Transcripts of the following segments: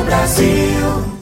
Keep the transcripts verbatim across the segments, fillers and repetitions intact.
Agrobrasil.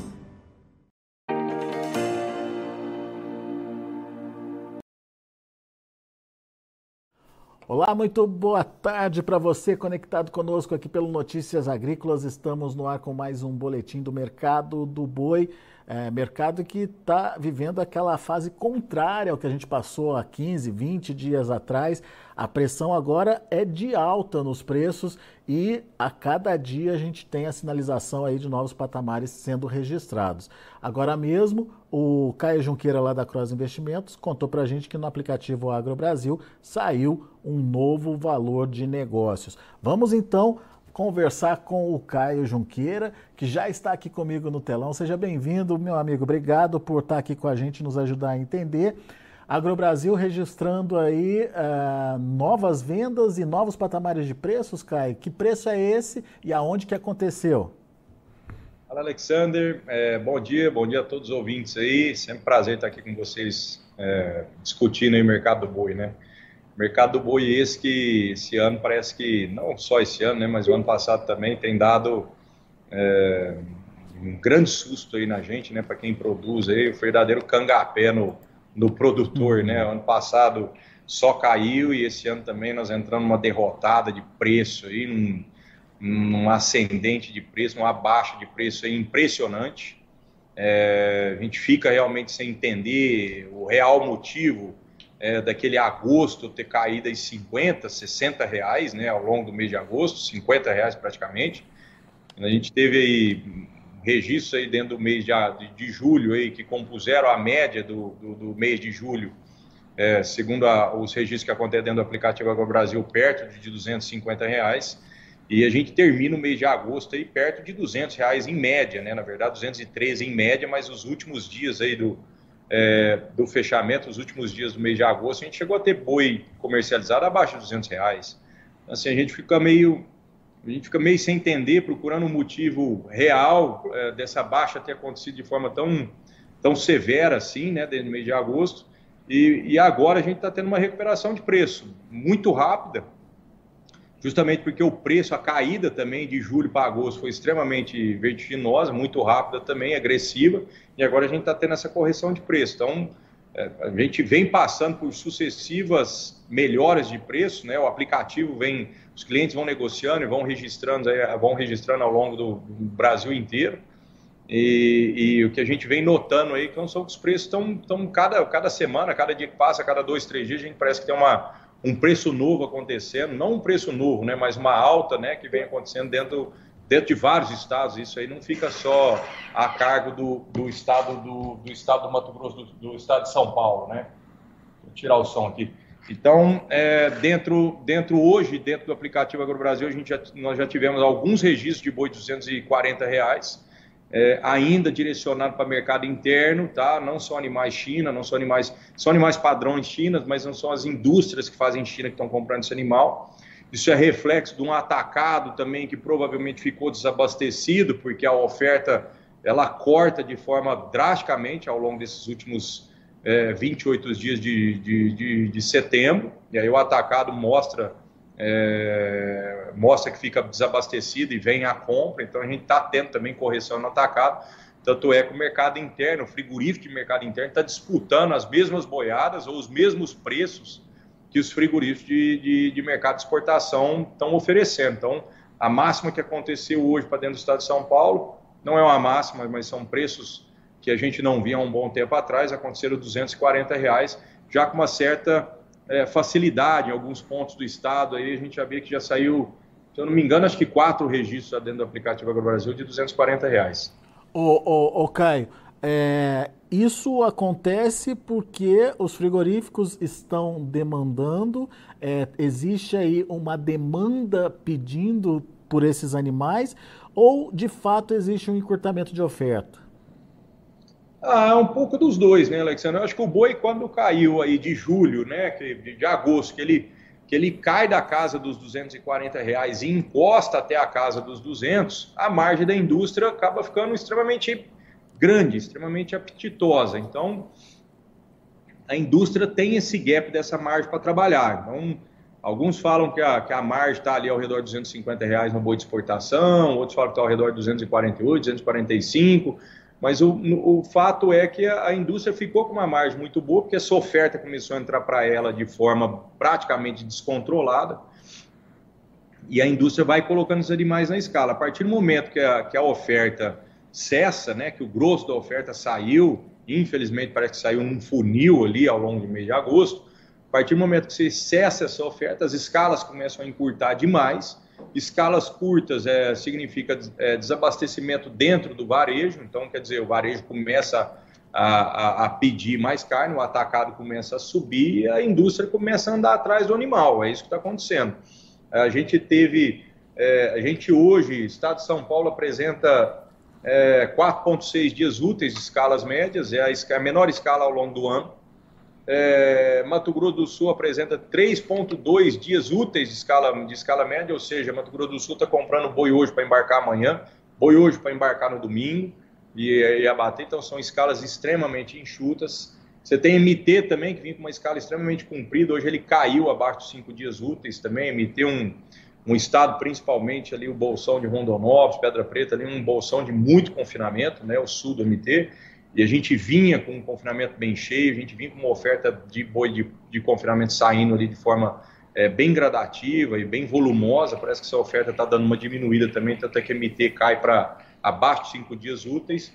Olá, muito boa tarde para você conectado conosco aqui pelo Notícias Agrícolas. Estamos no ar com mais um boletim do mercado do boi, é, mercado que está vivendo aquela fase contrária ao que a gente passou há quinze, vinte dias atrás. A pressão agora é de alta nos preços e a cada dia a gente tem a sinalização aí de novos patamares sendo registrados. Agora mesmo, o Caio Junqueira lá da Cross Investimentos contou para a gente que no aplicativo Agrobrasil saiu um novo valor de negócios. Vamos então conversar com o Caio Junqueira, que já está aqui comigo no telão. Seja bem-vindo, meu amigo. Obrigado por estar aqui com a gente e nos ajudar a entender. Agrobrasil registrando aí uh, novas vendas e novos patamares de preços, Caio. Que preço é esse e aonde que aconteceu? Fala, Alexander. É, bom dia, bom dia a todos os ouvintes aí. Sempre um prazer estar aqui com vocês é, discutindo aí o mercado do boi, né? Mercado do boi esse que esse ano parece que, não só esse ano, né, mas o ano passado também tem dado é, um grande susto aí na gente, né, para quem produz aí, o verdadeiro cangapé no, no produtor, uhum. né? Ano passado só caiu e esse ano também nós entramos numa derrotada de preço aí, num, num ascendente de preço, uma baixa de preço aí impressionante. É, a gente fica realmente sem entender o real motivo É, daquele agosto ter caído em cinquenta, sessenta reais, né, ao longo do mês de agosto, cinquenta reais praticamente. A gente teve aí registros aí dentro do mês de, de, de julho aí, que compuseram a média do, do, do mês de julho, é, segundo a, os registros que acontecem dentro do aplicativo Agrobrasil, perto de duzentos e cinquenta reais. E a gente termina o mês de agosto aí perto de duzentos reais em média, né, na verdade duzentos e treze em média, mas os últimos dias aí do É, do fechamento, os últimos dias do mês de agosto, a gente chegou a ter boi comercializado abaixo de duzentos reais. Então, assim, a gente fica meio, a gente fica meio sem entender, procurando um motivo real é, dessa baixa ter acontecido de forma tão, tão severa assim, né, desde o mês de agosto. E, e agora a gente está tendo uma recuperação de preço muito rápida, justamente porque o preço, a caída também de julho para agosto foi extremamente vertiginosa, muito rápida também, agressiva, e agora a gente está tendo essa correção de preço. Então, é, a gente vem passando por sucessivas melhoras de preço, né? O aplicativo vem, os clientes vão negociando e vão registrando, vão registrando ao longo do, do Brasil inteiro, e, e o que a gente vem notando aí, que são que os preços estão, estão cada, cada semana, cada dia que passa, cada dois, três dias, a gente parece que tem uma um preço novo acontecendo, não um preço novo, né, mas uma alta, né, que vem acontecendo dentro, dentro de vários estados. Isso aí não fica só a cargo do, do, estado, do, do estado do Mato Grosso, do, do estado de São Paulo, né? Vou tirar o som aqui. Então, é, dentro, dentro hoje, dentro do aplicativo Agrobrasil, a gente já, nós já tivemos alguns registros de boi de duzentos e quarenta reais, É, ainda direcionado para mercado interno, tá? Não são animais China, não são animais, são animais padrões China, mas não são as indústrias que fazem China que estão comprando esse animal. Isso é reflexo de um atacado também que provavelmente ficou desabastecido, porque a oferta ela corta de forma drasticamente ao longo desses últimos é, vinte e oito dias de, de, de, de setembro, e aí o atacado mostra É, mostra que fica desabastecido e vem a compra. Então a gente está tendo também correção no atacado, tanto é que o mercado interno, o frigorífico de mercado interno está disputando as mesmas boiadas ou os mesmos preços que os frigoríficos de, de, de mercado de exportação estão oferecendo. Então a máxima que aconteceu hoje para dentro do estado de São Paulo não é uma máxima, mas são preços que a gente não via há um bom tempo atrás, aconteceram duzentos e quarenta reais, já com uma certa É, facilidade em alguns pontos do estado. Aí a gente já vê que já saiu, se eu não me engano, acho que quatro registros dentro do aplicativo Agrobrasil de duzentos e quarenta reais. Ô, ô, ô Caio, é, isso acontece porque os frigoríficos estão demandando, é, existe aí uma demanda pedindo por esses animais, ou de fato existe um encurtamento de oferta? Ah, um pouco dos dois, né, Alexandre? Eu acho que o boi, quando caiu aí de julho, né, que, de, de agosto, que ele, que ele cai da casa dos duzentos e quarenta reais e encosta até a casa dos duzentos, a margem da indústria acaba ficando extremamente grande, extremamente apetitosa. Então, a indústria tem esse gap dessa margem para trabalhar. Então, Alguns falam que a, que a margem está ali ao redor de duzentos e cinquenta reais no boi de exportação, outros falam que está ao redor de duzentos e quarenta e oito, duzentos e quarenta e cinco, mas o, o fato é que a, a indústria ficou com uma margem muito boa, porque essa oferta começou a entrar para ela de forma praticamente descontrolada, e a indústria vai colocando os animais na escala. A partir do momento que a, que a oferta cessa, né, que o grosso da oferta saiu, infelizmente parece que saiu num funil ali ao longo do mês de agosto, a partir do momento que você cessa essa oferta, as escalas começam a encurtar demais. Escalas curtas é, significa é, desabastecimento dentro do varejo, então quer dizer, o varejo começa a, a, a pedir mais carne, o atacado começa a subir e a indústria começa a andar atrás do animal, é isso que está acontecendo. A gente teve, é, a gente hoje, o estado de São Paulo apresenta é, quatro vírgula seis dias úteis de escalas médias, é a, a menor escala ao longo do ano. É, Mato Grosso do Sul apresenta três vírgula dois dias úteis de escala, de escala média, ou seja, Mato Grosso do Sul está comprando boi hoje para embarcar amanhã, boi hoje para embarcar no domingo e, e abater, então são escalas extremamente enxutas. Você tem M T também, que vinha com uma escala extremamente comprida, hoje ele caiu abaixo dos cinco dias úteis também, M T um, um estado principalmente ali, o bolsão de Rondonópolis, Pedra Preta, ali um bolsão de muito confinamento, né, o sul do M T, e a gente vinha com um confinamento bem cheio, a gente vinha com uma oferta de boi de, de confinamento saindo ali de forma é, bem gradativa e bem volumosa, parece que essa oferta está dando uma diminuída também, tanto é que a M T cai para abaixo de cinco dias úteis.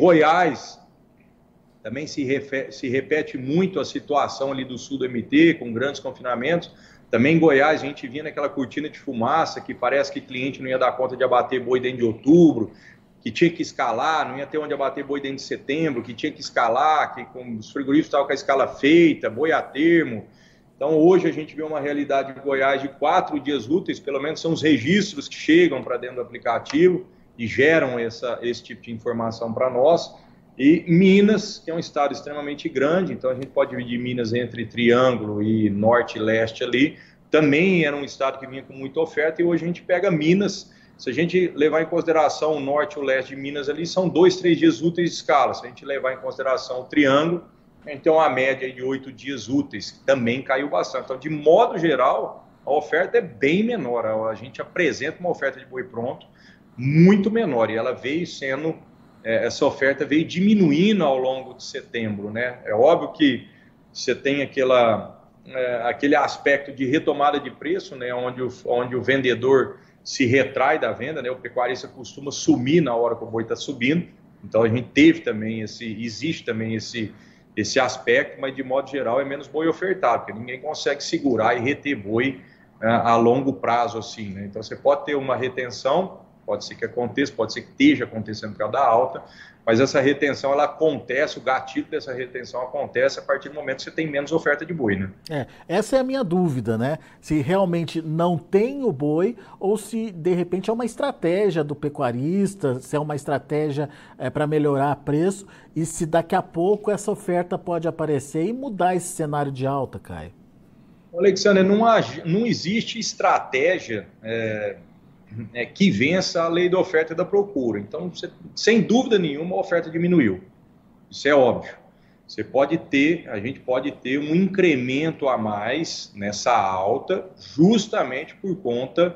Goiás também se, refe, se repete muito a situação ali do sul do M T, com grandes confinamentos. Também em Goiás a gente vinha naquela cortina de fumaça, que parece que cliente não ia dar conta de abater boi dentro de outubro, que tinha que escalar, não ia ter onde abater boi dentro de setembro, que tinha que escalar, que com os frigoríficos estavam com a escala feita, boi a termo. Então hoje a gente vê uma realidade de Goiás de quatro dias úteis, pelo menos são os registros que chegam para dentro do aplicativo e geram essa, esse tipo de informação para nós. E Minas, que é um estado extremamente grande, então a gente pode dividir Minas entre Triângulo e Norte e Leste ali, também era um estado que vinha com muita oferta, e hoje a gente pega Minas. Se a gente levar em consideração o norte e o leste de Minas ali, são dois, três dias úteis de escala. Se a gente levar em consideração o Triângulo, então a média de oito dias úteis, que também caiu bastante. Então, de modo geral, a oferta é bem menor. A gente apresenta uma oferta de boi pronto muito menor, e ela veio sendo, é, essa oferta veio diminuindo ao longo de setembro, né? É óbvio que você tem aquela, é, aquele aspecto de retomada de preço, né? Onde o, onde o vendedor se retrai da venda, né? O pecuarista costuma sumir na hora que o boi está subindo, então a gente teve também esse, existe também esse, esse aspecto, mas de modo geral é menos boi ofertado, porque ninguém consegue segurar e reter boi uh, a longo prazo assim, né? Então você pode ter uma retenção, pode ser que aconteça, pode ser que esteja acontecendo por causa da alta, mas essa retenção, ela acontece, o gatilho dessa retenção acontece a partir do momento que você tem menos oferta de boi, né? É, essa é a minha dúvida, né? Se realmente não tem o boi ou se, de repente, é uma estratégia do pecuarista, se é uma estratégia é, para melhorar preço e se daqui a pouco essa oferta pode aparecer e mudar esse cenário de alta, Caio. Alexandre, não, há, não existe estratégia... É... É, que vença a lei da oferta e da procura. Então, você, sem dúvida nenhuma, a oferta diminuiu. Isso é óbvio. Você pode ter, a gente pode ter um incremento a mais nessa alta, justamente por conta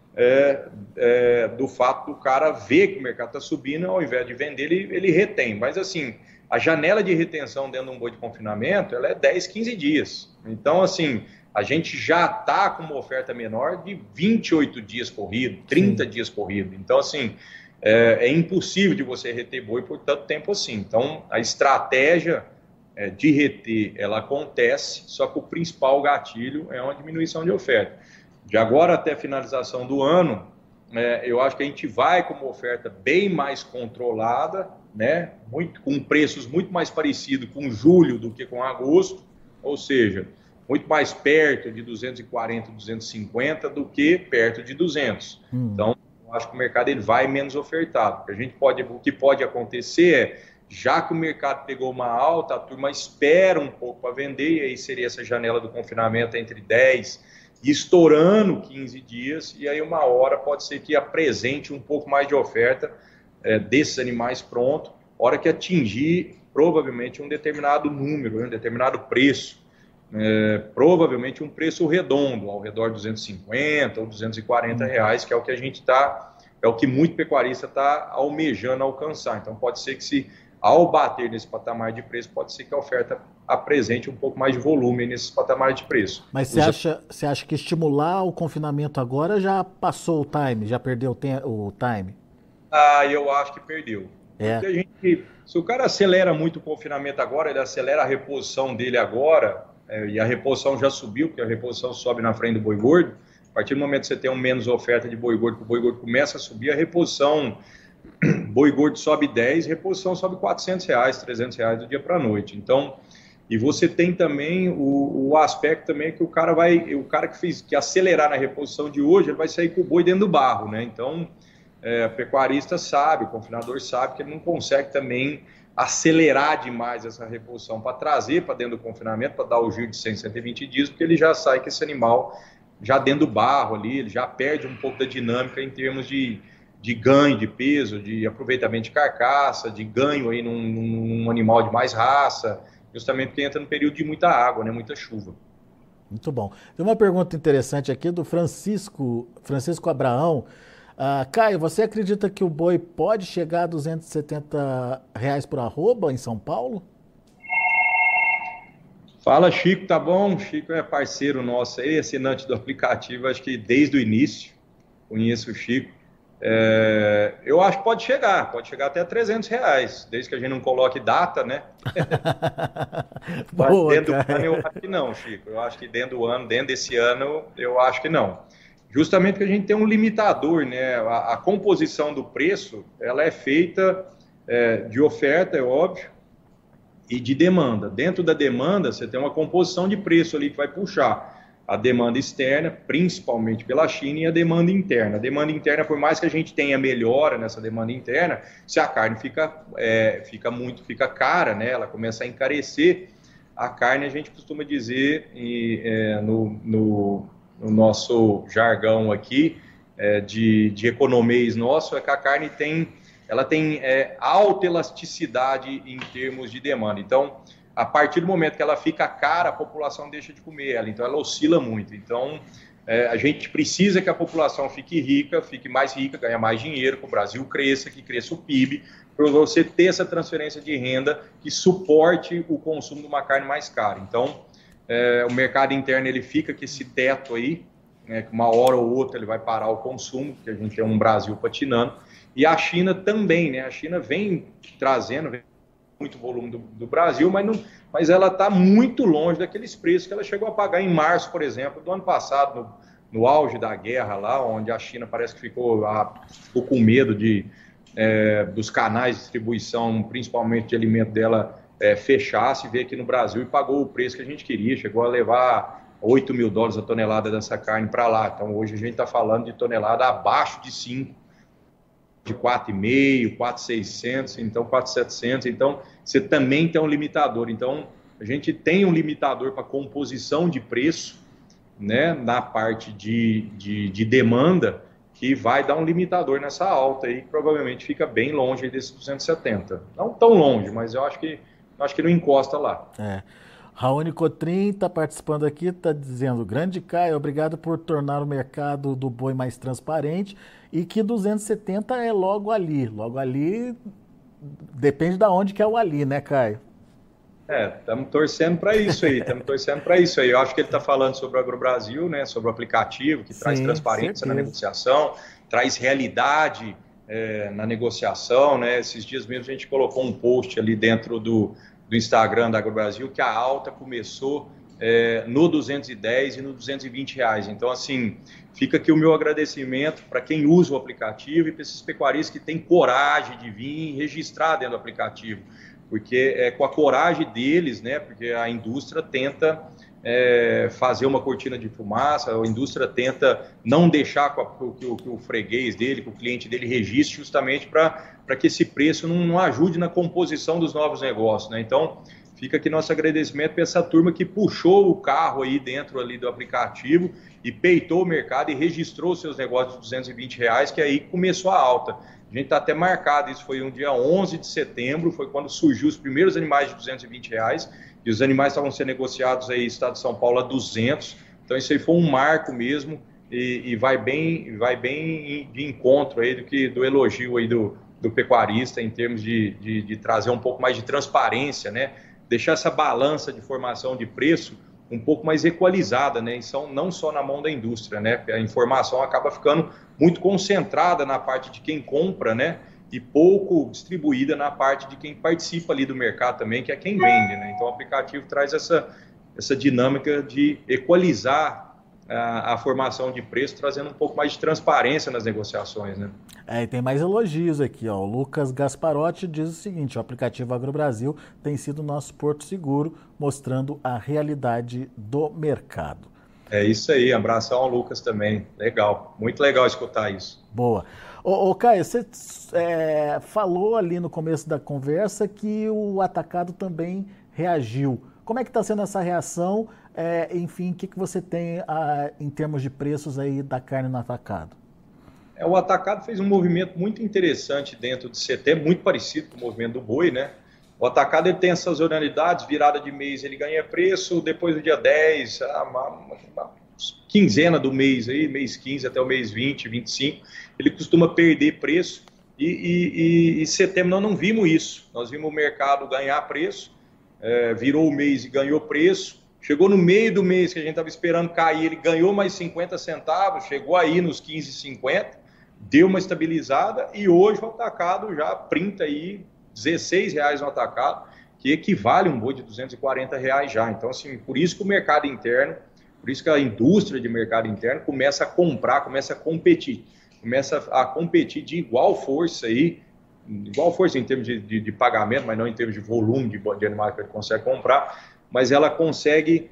é, é, do fato do cara ver que o mercado está subindo, ao invés de vender, ele, ele retém. Mas, assim, a janela de retenção dentro de um boi de confinamento, ela é dez, quinze dias. Então, assim... a gente já está com uma oferta menor de vinte e oito dias corrido, trinta Sim. dias corrido. Então, assim, é, é impossível de você reter boi por tanto tempo assim. Então, a estratégia é, de reter, ela acontece, só que o principal gatilho é uma diminuição de oferta. De agora até a finalização do ano, é, eu acho que a gente vai com uma oferta bem mais controlada, né, muito, com preços muito mais parecidos com julho do que com agosto, ou seja... muito mais perto de duzentos e quarenta, duzentos e cinquenta do que perto de duzentos. Hum. Então, eu acho que o mercado ele vai menos ofertado. O que, a gente pode, o que pode acontecer é, já que o mercado pegou uma alta, a turma espera um pouco para vender, e aí seria essa janela do confinamento entre dez e estourando quinze dias, e aí uma hora pode ser que apresente um pouco mais de oferta é, desses animais prontos, hora que atingir provavelmente um determinado número, um determinado preço. é, provavelmente um preço redondo, ao redor de duzentos e cinquenta ou duzentos e quarenta reais, que é o que a gente está, é o que muito pecuarista está almejando alcançar. Então pode ser que se ao bater nesse patamar de preço, pode ser que a oferta apresente um pouco mais de volume nesses patamares de preço. Mas você acha, você acha que estimular o confinamento agora já passou o time, já perdeu o, tem, o time? Ah, eu acho que perdeu. É. Porque a gente, se o cara acelera muito o confinamento agora, ele acelera a reposição dele agora, é, e a reposição já subiu, porque a reposição sobe na frente do boi gordo. A partir do momento que você tem um menos oferta de boi gordo, que o boi gordo começa a subir, a reposição, boi gordo sobe dez, reposição sobe quatrocentos reais, trezentos reais do dia para a noite. Então, e você tem também o, o aspecto também que o cara vai, o cara que fez, que acelerar na reposição de hoje, ele vai sair com o boi dentro do barro, né? Então, é, o pecuarista sabe, o confinador sabe que ele não consegue também acelerar demais essa reposição para trazer para dentro do confinamento, para dar o giro de cem, cento e vinte dias, porque ele já sai com esse animal já dentro do barro ali, ele já perde um pouco da dinâmica em termos de, de ganho de peso, de aproveitamento de carcaça, de ganho aí num, num animal de mais raça, justamente porque entra no período de muita água, né, muita chuva. Muito bom. Tem uma pergunta interessante aqui do Francisco, Francisco Abraão. Uh, Caio, você acredita que o boi pode chegar a duzentos e setenta reais por arroba em São Paulo? Fala, Chico, tá bom? Chico é parceiro nosso aí, assinante do aplicativo, acho que desde o início, conheço o Chico. É, eu acho que pode chegar, pode chegar até trezentos reais, desde que a gente não coloque data, né? Mas Boa, dentro cara. do ano eu acho que não, Chico. Eu acho que dentro do ano, dentro desse ano, eu acho que não. Justamente porque a gente tem um limitador, né? A, a composição do preço, ela é feita é, de oferta, é óbvio, e de demanda. Dentro da demanda, você tem uma composição de preço ali que vai puxar a demanda externa, principalmente pela China, e a demanda interna. A demanda interna, por mais que a gente tenha melhora nessa demanda interna, se a carne fica, é, fica muito, fica cara, né? Ela começa a encarecer, a carne a gente costuma dizer e, é, no, no, no nosso jargão aqui, é, de, de economês nosso, é que a carne tem, ela tem é, alta elasticidade em termos de demanda. Então, a partir do momento que ela fica cara, a população deixa de comer ela, então ela oscila muito. Então, é, a gente precisa que a população fique rica, fique mais rica, ganhe mais dinheiro, que o Brasil cresça, que cresça o P I B, para você ter essa transferência de renda que suporte o consumo de uma carne mais cara. Então, é, o mercado interno ele fica com esse teto aí, né, que uma hora ou outra ele vai parar o consumo, porque a gente tem um Brasil patinando, e a China também, né? A China vem trazendo... Vem muito volume do, do Brasil, mas, não, mas ela está muito longe daqueles preços que ela chegou a pagar em março, por exemplo, do ano passado, no, no auge da guerra lá, onde a China parece que ficou, a, ficou com medo de, é, dos canais de distribuição, principalmente de alimento dela, é, fechasse, veio aqui no Brasil e pagou o preço que a gente queria, chegou a levar oito mil dólares a tonelada dessa carne para lá. Então hoje a gente está falando de tonelada abaixo de cinco, de quatro vírgula cinco, quatro mil e seiscentos, então quatro mil e setecentos, então você também tem um limitador. Então a gente tem um limitador para composição de preço, né, na parte de, de, de demanda, que vai dar um limitador nessa alta aí, que provavelmente fica bem longe desses duzentos e setenta. Não tão longe, mas eu acho que, eu acho que não encosta lá. É. Raoni Cotrim está participando aqui, está dizendo: grande Caio, obrigado por tornar o mercado do boi mais transparente e que duzentos e setenta é logo ali. Logo ali, depende de onde que é o ali, né, Caio? É, estamos torcendo para isso aí, estamos torcendo para isso aí. Eu acho que ele está falando sobre o AgroBrasil, né, sobre o aplicativo, que Sim, traz transparência certeza. na negociação, traz realidade é, na negociação, né? Esses dias mesmo a gente colocou um post ali dentro do... do Instagram da AgroBrasil, que a alta começou é, no duzentos e dez e no duzentos e vinte reais. Então, assim, fica aqui o meu agradecimento para quem usa o aplicativo e para esses pecuaristas que têm coragem de vir e registrar dentro do aplicativo, porque é com a coragem deles, né, porque a indústria tenta é, fazer uma cortina de fumaça, a indústria tenta não deixar que o, que o freguês dele, que o cliente dele registre, justamente para para que esse preço não, não ajude na composição dos novos negócios, né? Então, fica aqui nosso agradecimento para essa turma que puxou o carro aí dentro ali do aplicativo e peitou o mercado e registrou seus negócios de duzentos e vinte reais, que aí começou a alta. A gente está até marcado, isso foi um dia onze de setembro, foi quando surgiu os primeiros animais de duzentos e vinte reais, e os animais estavam sendo negociados aí, estado de São Paulo, a duzentos. Então isso aí foi um marco mesmo e, e vai bem, vai bem de encontro aí do, que, do elogio aí do, do pecuarista em termos de, de, de trazer um pouco mais de transparência, né? Deixar essa balança de formação de preço um pouco mais equalizada, né? Então, não só na mão da indústria, né? A informação acaba ficando muito concentrada na parte de quem compra, né? E pouco distribuída na parte de quem participa ali do mercado também, que é quem vende, né? Então, o aplicativo traz essa, essa dinâmica de equalizar a, a formação de preço, trazendo um pouco mais de transparência nas negociações, né? É, e tem mais elogios aqui, ó. O Lucas Gasparotti diz o seguinte: o aplicativo AgroBrasil tem sido nosso porto seguro, mostrando a realidade do mercado. É isso aí, abração ao Lucas também. Legal, muito legal escutar isso. Boa. Ô, ô Caio, você é, falou ali no começo da conversa que o atacado também reagiu. Como é que está sendo essa reação? É, enfim, o que, que você tem a, em termos de preços aí da carne no atacado? É, o atacado fez um movimento muito interessante dentro de setembro, muito parecido com o movimento do boi, né? O atacado ele tem essas sazonalidades, virada de mês ele ganha preço, depois do dia dez, uma, uma quinzena do mês, aí, mês quinze até o mês vinte, vinte e cinco, ele costuma perder preço e, e, e, e setembro nós não vimos isso. Nós vimos o mercado ganhar preço, é, virou o mês e ganhou preço. Chegou no meio do mês que a gente estava esperando cair, ele ganhou mais cinquenta centavos, chegou aí nos quinze e cinquenta, deu uma estabilizada e hoje o atacado já printa aí dezesseis reais no atacado, que equivale a um boi de duzentos e quarenta reais já. Então, assim, por isso que o mercado interno, por isso que a indústria de mercado interno começa a comprar, começa a competir, começa a competir de igual força aí, igual força em termos de, de, de pagamento, mas não em termos de volume de, de animais que ele consegue comprar, mas ela consegue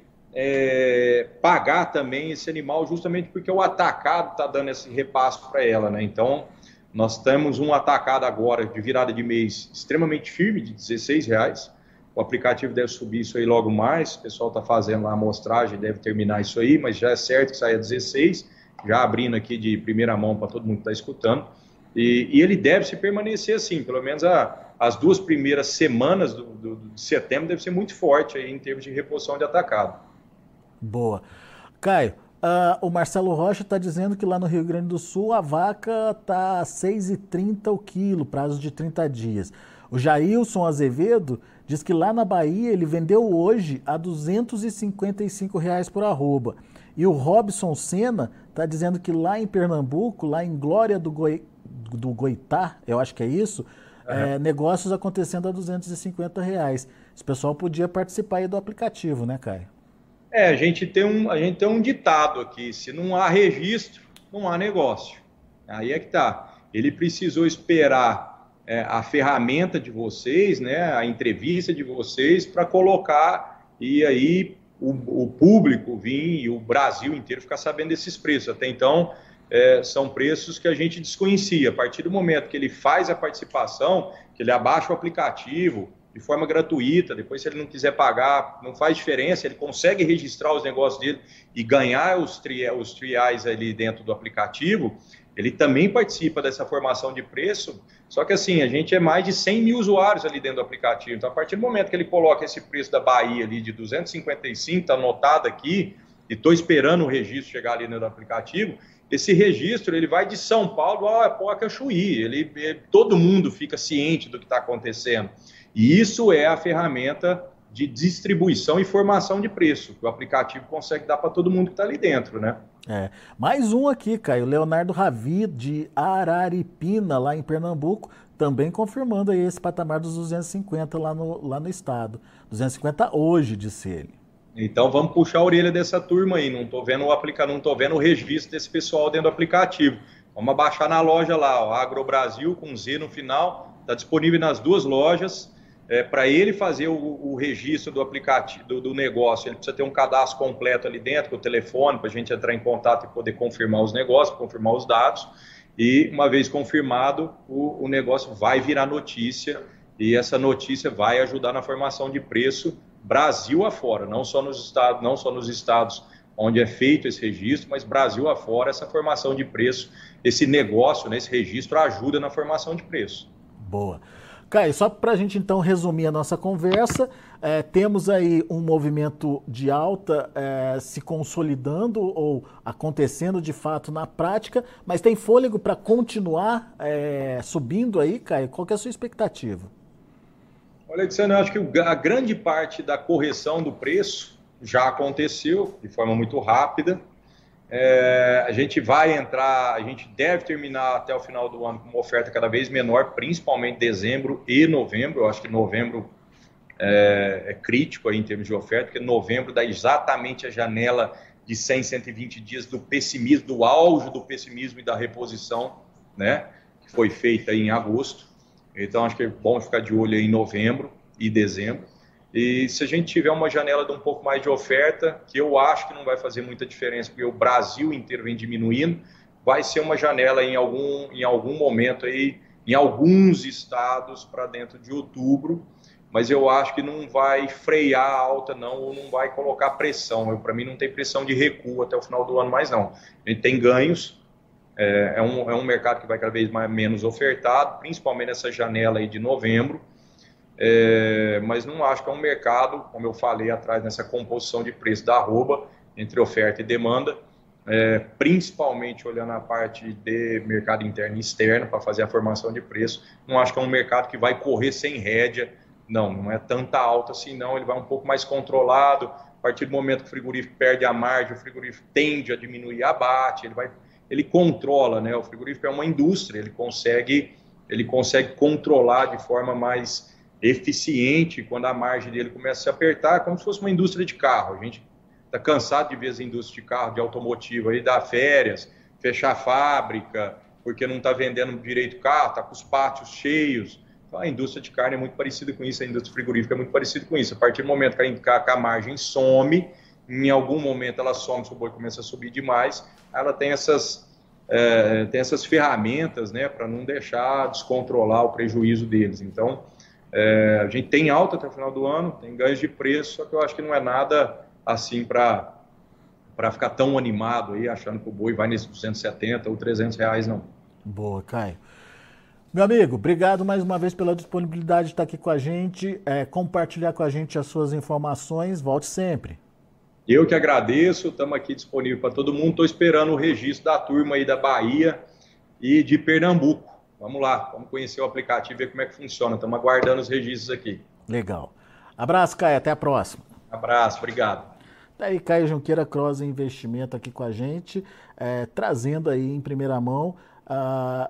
é, pagar também esse animal justamente porque o atacado está dando esse repasso para ela, né? Então, nós temos um atacado agora de virada de mês extremamente firme, de dezesseis reais. O aplicativo deve subir isso aí logo mais, o pessoal está fazendo lá a amostragem, deve terminar isso aí, mas já é certo que sai a dezesseis, já abrindo aqui de primeira mão para todo mundo que está escutando. E, e ele deve se permanecer assim, pelo menos a, as duas primeiras semanas do, do, de setembro deve ser muito forte aí em termos de reposição de atacado. Boa. Caio, uh, o Marcelo Rocha está dizendo que lá no Rio Grande do Sul a vaca está a seis reais e trinta centavos o quilo, prazo de trinta dias. O Jailson Azevedo diz que lá na Bahia ele vendeu hoje a duzentos e cinquenta e cinco reais por arroba. E o Robson Senna está dizendo que lá em Pernambuco, lá em Glória do, Goi... do Goitá, eu acho que é isso, uhum. é, negócios acontecendo a duzentos e cinquenta reais. Esse pessoal podia participar aí do aplicativo, né, Caio? É, a gente tem um, a gente tem um ditado aqui: se não há registro, não há negócio. Aí é que tá. Ele precisou esperar é, a ferramenta de vocês, né, a entrevista de vocês, para colocar e aí o, o público vir e o Brasil inteiro ficar sabendo desses preços. Até então, é, são preços que a gente desconhecia. A partir do momento que ele faz a participação, que ele abaixa o aplicativo de forma gratuita, depois se ele não quiser pagar, não faz diferença, ele consegue registrar os negócios dele e ganhar os, tri, os triais ali dentro do aplicativo, ele também participa dessa formação de preço, só que assim, a gente é mais de cem mil usuários ali dentro do aplicativo, então a partir do momento que ele coloca esse preço da Bahia ali de duzentos e cinquenta e cinco, está anotado aqui, e estou esperando o registro chegar ali dentro do aplicativo, esse registro ele vai de São Paulo ao Apoca Chuí, ele, ele, todo mundo fica ciente do que está acontecendo. E isso é a ferramenta de distribuição e formação de preço, que o aplicativo consegue dar para todo mundo que está ali dentro, né? É. Mais um aqui, Caio, Leonardo Ravi, de Araripina, lá em Pernambuco, também confirmando aí esse patamar dos duzentos e cinquenta lá no, lá no estado. duzentos e cinquenta hoje, disse ele. Então vamos puxar a orelha dessa turma aí, não estou vendo o aplica... não tô vendo o registro desse pessoal dentro do aplicativo. Vamos abaixar na loja lá, ó, AgroBrasil com Z no final, está disponível nas duas lojas. É, para ele fazer o, o registro do aplicativo, do, do negócio, ele precisa ter um cadastro completo ali dentro, com o telefone, para a gente entrar em contato e poder confirmar os negócios, confirmar os dados. E uma vez confirmado, o, o negócio vai virar notícia e essa notícia vai ajudar na formação de preço Brasil afora, não só nos estados, não só nos estados onde é feito esse registro, mas Brasil afora, essa formação de preço, esse negócio, né, esse registro ajuda na formação de preço. Boa. Caio, só para a gente então resumir a nossa conversa, é, temos aí um movimento de alta é, se consolidando ou acontecendo de fato na prática, mas tem fôlego para continuar é, subindo aí, Caio? Qual que é a sua expectativa? Olha, Alexandre, eu acho que a grande parte da correção do preço já aconteceu de forma muito rápida. É, a gente vai entrar, a gente deve terminar até o final do ano com uma oferta cada vez menor, principalmente dezembro e novembro. Eu acho que novembro é, é crítico aí em termos de oferta, porque novembro dá exatamente a janela de cem, cento e vinte dias do pessimismo, do auge do pessimismo e da reposição, né, que foi feita aí em agosto. Então acho que é bom ficar de olho aí em novembro e dezembro. E se a gente tiver uma janela de um pouco mais de oferta, que eu acho que não vai fazer muita diferença, porque o Brasil inteiro vem diminuindo, vai ser uma janela em algum, em algum momento aí, em alguns estados para dentro de outubro, mas eu acho que não vai frear a alta não, ou não vai colocar pressão. Para mim não tem pressão de recuo até o final do ano mais não. A gente tem ganhos, é, é, um, é um mercado que vai cada vez mais, menos ofertado, principalmente nessa janela aí de novembro. É, mas não acho que é um mercado, como eu falei atrás, nessa composição de preço da arroba entre oferta e demanda, é, principalmente olhando a parte de mercado interno e externo para fazer a formação de preço. Não acho que é um mercado que vai correr sem rédea, não, não é tanta alta assim não, ele vai um pouco mais controlado. A partir do momento que o frigorífico perde a margem, o frigorífico tende a diminuir abate, ele vai, ele controla, né? O frigorífico é uma indústria, ele consegue, ele consegue controlar de forma mais eficiente quando a margem dele começa a se apertar, como se fosse uma indústria de carro. A gente está cansado de ver as indústrias de carro, de automotivo, aí dar férias, fechar a fábrica, porque não está vendendo direito o carro, está com os pátios cheios. Então, a indústria de carne é muito parecida com isso, a indústria frigorífica é muito parecida com isso. A partir do momento que a, que a margem some, em algum momento ela some, se o boi começa a subir demais, ela tem essas, é, tem essas ferramentas, né, para não deixar descontrolar o prejuízo deles. Então, É, a gente tem alta até o final do ano, tem ganhos de preço, só que eu acho que não é nada assim para para ficar tão animado aí, achando que o boi vai nesses duzentos e setenta ou trezentos reais, não. Boa, Caio. Meu amigo, obrigado mais uma vez pela disponibilidade de estar aqui com a gente, é, compartilhar com a gente as suas informações, volte sempre. Eu que agradeço, estamos aqui disponível para todo mundo, estou esperando o registro da turma aí da Bahia e de Pernambuco. Vamos lá, vamos conhecer o aplicativo e ver como é que funciona. Estamos aguardando os registros aqui. Legal. Abraço, Caio. Até a próxima. Abraço, obrigado. Daí, Caio Junqueira, Cross Investimento aqui com a gente, é, trazendo aí em primeira mão uh,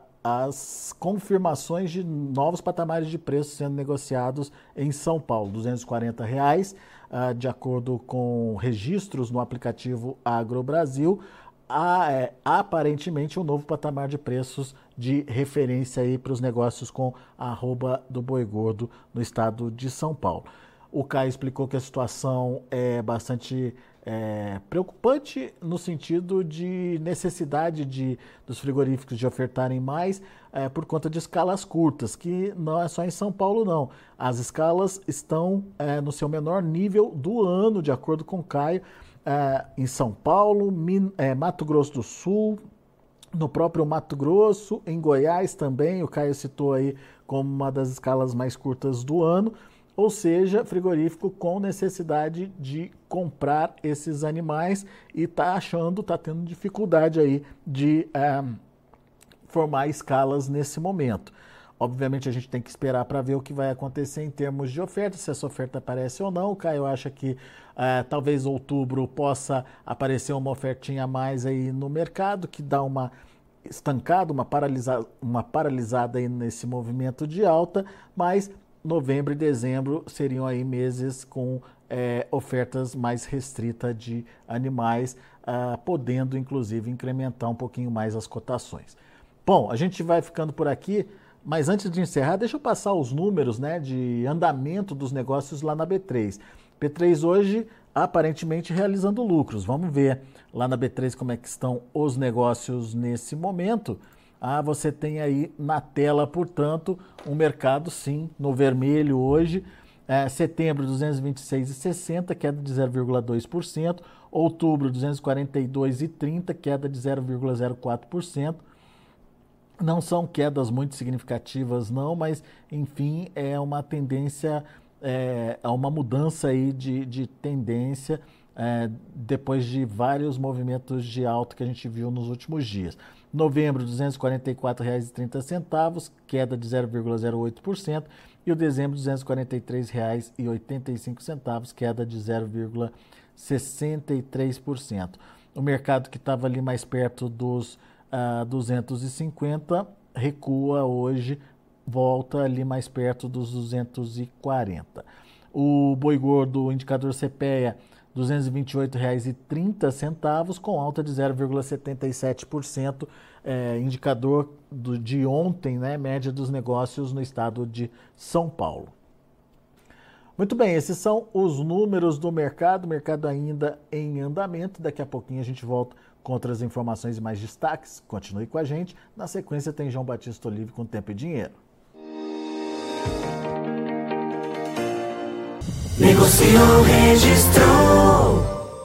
as confirmações de novos patamares de preços sendo negociados em São Paulo. duzentos e quarenta reais, uh, de acordo com registros no aplicativo AgroBrasil. Há, é, aparentemente um novo patamar de preços de referência aí para os negócios com a arroba do boi gordo no estado de São Paulo. O Caio explicou que a situação é bastante é, preocupante no sentido de necessidade de, dos frigoríficos de ofertarem mais é, por conta de escalas curtas, que não é só em São Paulo não. As escalas estão é, no seu menor nível do ano, de acordo com o Caio, é, em São Paulo, Min, é, Mato Grosso do Sul, no próprio Mato Grosso, em Goiás também, o Caio citou aí como uma das escalas mais curtas do ano, ou seja, frigorífico com necessidade de comprar esses animais e está achando, está tendo dificuldade aí de é, formar escalas nesse momento. Obviamente a gente tem que esperar para ver o que vai acontecer em termos de oferta, se essa oferta aparece ou não. O Caio acha que é, talvez outubro possa aparecer uma ofertinha a mais aí no mercado, que dá uma estancada, uma, paralisa, uma paralisada aí nesse movimento de alta, mas novembro e dezembro seriam aí meses com é, ofertas mais restritas de animais, uh, podendo inclusive incrementar um pouquinho mais as cotações. Bom, a gente vai ficando por aqui. Mas antes de encerrar, deixa eu passar os números, né, de andamento dos negócios lá na B três. B três hoje, aparentemente, realizando lucros. Vamos ver lá na B três como é que estão os negócios nesse momento. Ah, você tem aí na tela, portanto, um mercado, sim, no vermelho hoje. É, setembro, duzentos e vinte e seis reais e sessenta centavos, queda de zero vírgula dois por cento. Outubro, duzentos e quarenta e dois reais e trinta centavos, queda de zero vírgula zero quatro por cento. Não são quedas muito significativas, não, mas, enfim, é uma tendência, é, é uma mudança aí de, de tendência é, depois de vários movimentos de alta que a gente viu nos últimos dias. Novembro, duzentos e quarenta e quatro reais e trinta centavos, queda de zero vírgula zero oito por cento, e o dezembro, duzentos e quarenta e três reais e oitenta e cinco centavos, queda de zero vírgula sessenta e três por cento. O mercado que estava ali mais perto dos Uh, duzentos e cinquenta recua hoje, volta ali mais perto dos duzentos e quarenta. O boi gordo, o indicador C P E A, duzentos e vinte e oito reais e trinta centavos, com alta de zero vírgula setenta e sete por cento, é, indicador do, de ontem, né, média dos negócios no estado de São Paulo. Muito bem, esses são os números do mercado, mercado ainda em andamento. Daqui a pouquinho a gente volta com outras informações e mais destaques. Continue com a gente. Na sequência tem João Batista Olive com Tempo e Dinheiro. Negociou, registrou.